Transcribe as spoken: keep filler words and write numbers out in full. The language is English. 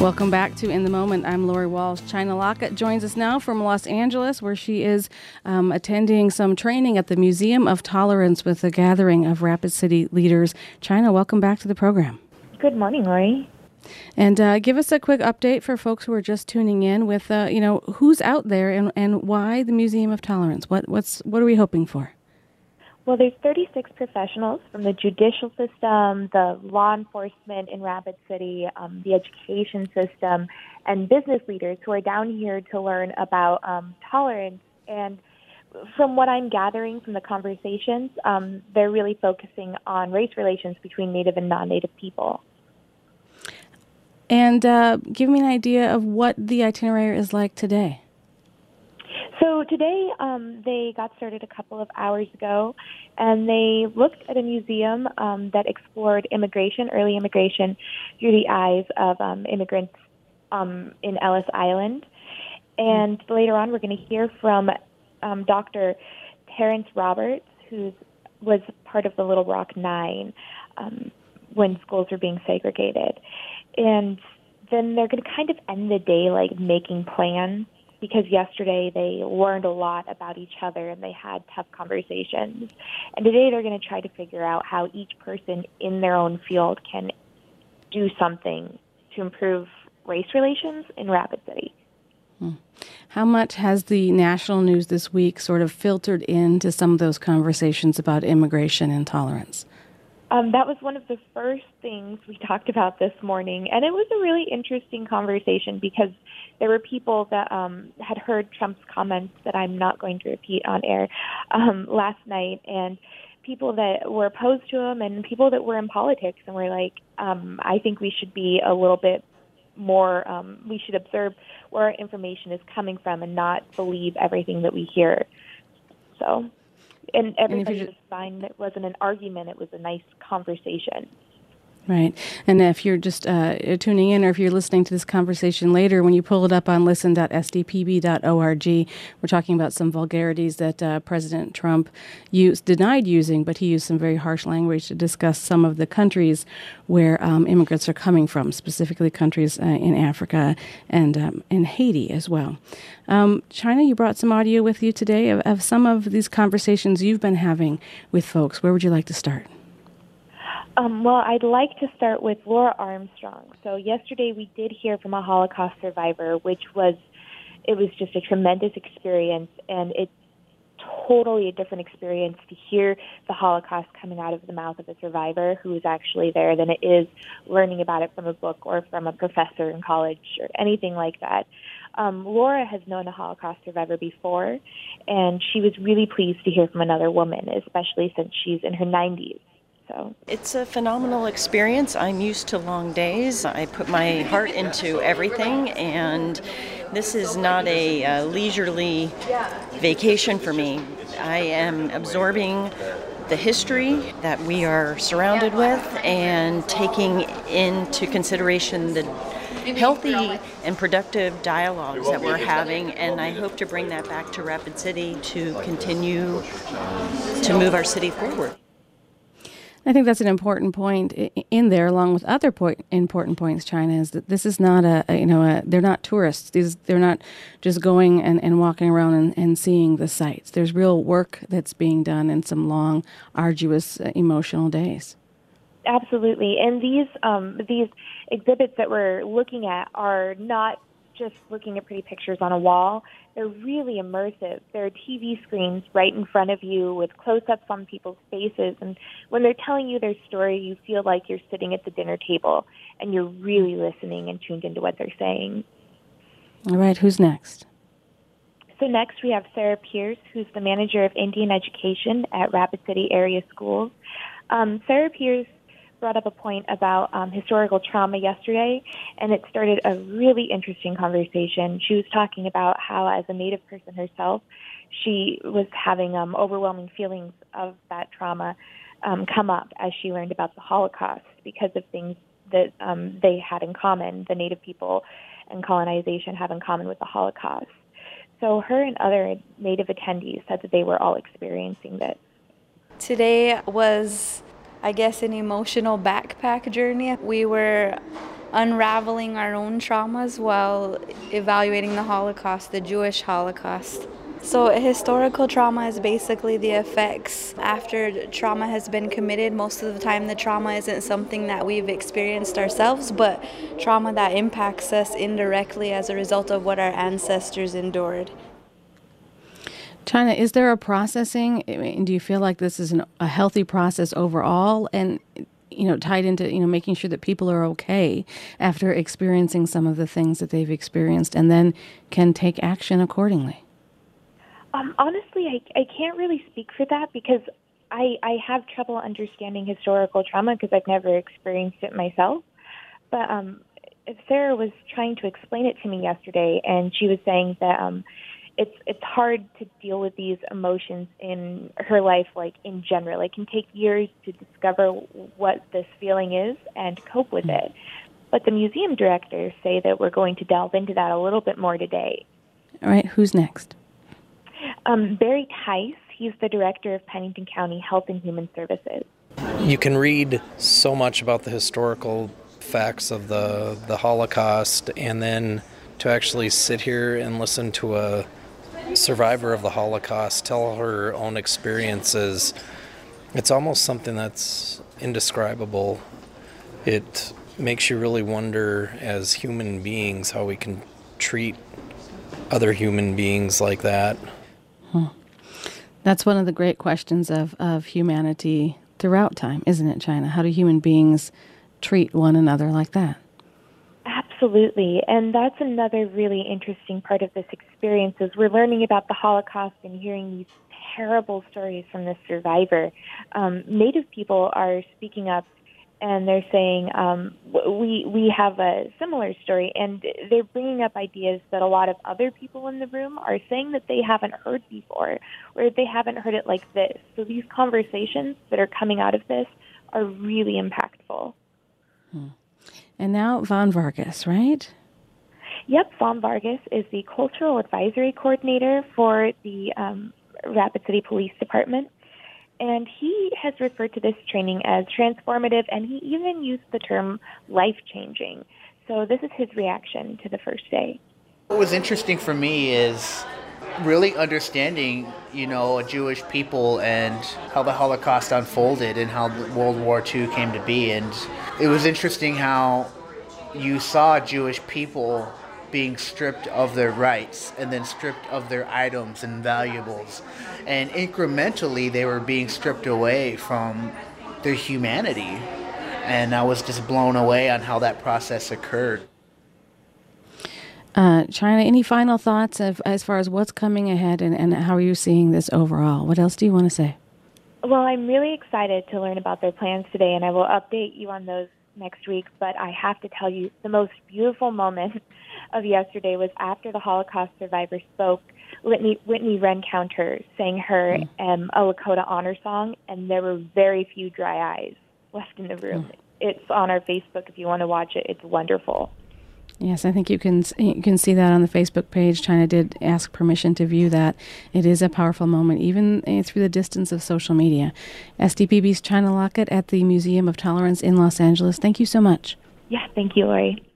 Welcome back to In the Moment. I'm Lori Walsh. China Lockett joins us now from Los Angeles, where she is um, attending some training at the Museum of Tolerance with a gathering of Rapid City leaders. China, welcome back to the program. Good morning, Lori. And uh, give us a quick update for folks who are just tuning in with, uh, you know, who's out there and, and why the Museum of Tolerance? What what's what are we hoping for? Well, there's thirty-six professionals from the judicial system, the law enforcement in Rapid City, um, the education system, and business leaders who are down here to learn about um, tolerance. And from what I'm gathering from the conversations, um, they're really focusing on race relations between Native and non-Native people. And uh, give me an idea of what the itinerary is like today. So today um, they got started a couple of hours ago, and they looked at a museum um, that explored immigration, early immigration, through the eyes of um, immigrants um, in Ellis Island. And mm-hmm. later on, we're going to hear from um, Doctor Terrence Roberts, who was part of the Little Rock Nine um, when schools were being segregated. And then they're going to kind of end the day like making plans, because yesterday they learned a lot about each other and they had tough conversations. And today they're going to try to figure out how each person in their own field can do something to improve race relations in Rapid City. Hmm. How much has the national news this week sort of filtered into some of those conversations about immigration and tolerance? Um, that was one of the first things we talked about this morning, and it was a really interesting conversation because there were people that um, had heard Trump's comments that I'm not going to repeat on air um, last night, and people that were opposed to him and people that were in politics and were like, um, I think we should be a little bit more, um, we should observe where our information is coming from and not believe everything that we hear. So... And everybody and was fine. It wasn't an argument. It was a nice conversation. Right. And if you're just uh, tuning in or if you're listening to this conversation later, when you pull it up on listen dot s d p b dot org, we're talking about some vulgarities that uh, President Trump used, denied using, but he used some very harsh language to discuss some of the countries where um, immigrants are coming from, specifically countries uh, in Africa and um, in Haiti as well. Um, China, you brought some audio with you today of, of some of these conversations you've been having with folks. Where would you like to start? Um, well, I'd like to start with Laura Armstrong. So yesterday we did hear from a Holocaust survivor, which was, it was just a tremendous experience, and it's totally a different experience to hear the Holocaust coming out of the mouth of a survivor who was actually there than it is learning about it from a book or from a professor in college or anything like that. Um, Laura has known a Holocaust survivor before, and she was really pleased to hear from another woman, especially since she's in her nineties. So. It's a phenomenal experience. I'm used to long days. I put my heart into everything, and this is not a uh, leisurely vacation for me. I am absorbing the history that we are surrounded with and taking into consideration the healthy and productive dialogues that we're having, and I hope to bring that back to Rapid City to continue to move our city forward. I think that's an important point in there, along with other point, important points, China, is that this is not a, a you know, a, they're not tourists. These, they're not just going and, and walking around and, and seeing the sights. There's real work that's being done in some long, arduous, uh, emotional days. Absolutely. And these um, these exhibits that we're looking at are not just looking at pretty pictures on a wall. They're really immersive. There are T V screens right in front of you with close-ups on people's faces. And when they're telling you their story, you feel like you're sitting at the dinner table and you're really listening and tuned into what they're saying. All right, who's next? So next we have Sarah Pierce, who's the manager of Indian education at Rapid City Area Schools. Um, Sarah Pierce brought up a point about um, historical trauma yesterday, and it started a really interesting conversation. She was talking about how, as a Native person herself, she was having um, overwhelming feelings of that trauma um, come up as she learned about the Holocaust because of things that um, they had in common, the Native people and colonization have in common with the Holocaust. So her and other Native attendees said that they were all experiencing this. Today was, I guess, an emotional backpack journey. We were unraveling our own traumas while evaluating the Holocaust, the Jewish Holocaust. So historical trauma is basically the effects after trauma has been committed. Most of the time the trauma isn't something that we've experienced ourselves, but trauma that impacts us indirectly as a result of what our ancestors endured. China, is there a processing? I mean, do you feel like this is an, a healthy process overall, and you know, tied into you know making sure that people are okay after experiencing some of the things that they've experienced, and then can take action accordingly? Um, honestly, I, I can't really speak for that because I, I have trouble understanding historical trauma because I've never experienced it myself. But um, Sarah was trying to explain it to me yesterday, and she was saying that um, it's it's hard to deal with these emotions in her life, like in general. It can take years to discover what this feeling is and cope with it. But the museum directors say that we're going to delve into that a little bit more today. All right, who's next? Um, Barry Tice, he's the director of Pennington County Health and Human Services. You can read so much about the historical facts of the, the Holocaust, and then to actually sit here and listen to a survivor of the Holocaust tell her own experiences, it's almost something that's indescribable. It makes you really wonder as human beings how we can treat other human beings like that. Hmm. That's one of the great questions of, of humanity throughout time, isn't it, China? How do human beings treat one another like that? Absolutely. And that's another really interesting part of this experience is we're learning about the Holocaust and hearing these terrible stories from the survivor. Um, Native people are speaking up and they're saying, um, we we have a similar story, and they're bringing up ideas that a lot of other people in the room are saying that they haven't heard before, or they haven't heard it like this. So these conversations that are coming out of this are really impactful. Hmm. And now Von Vargas, right? Yep, Von Vargas is the Cultural Advisory Coordinator for the um, Rapid City Police Department. And he has referred to this training as transformative, and he even used the term life-changing. So this is his reaction to the first day. What was interesting for me is really understanding, you know, Jewish people and how the Holocaust unfolded and how World War Two came to be. And it was interesting how you saw Jewish people being stripped of their rights and then stripped of their items and valuables. And incrementally, they were being stripped away from their humanity. And I was just blown away on how that process occurred. Uh, China, any final thoughts of, as far as what's coming ahead and, and how are you seeing this overall? What else do you want to say? Well, I'm really excited to learn about their plans today, and I will update you on those next week. But I have to tell you, the most beautiful moment of yesterday was after the Holocaust survivor spoke. Whitney, Whitney Rencounter sang her mm. um, a Lakota honor song, and there were very few dry eyes left in the room. Mm. It's on our Facebook if you want to watch it. It's wonderful. Yes, I think you can you can see that on the Facebook page. China did ask permission to view that. It is a powerful moment, even through the distance of social media. S D P B's China Lockett at the Museum of Tolerance in Los Angeles. Thank you so much. Yeah, thank you, Lori.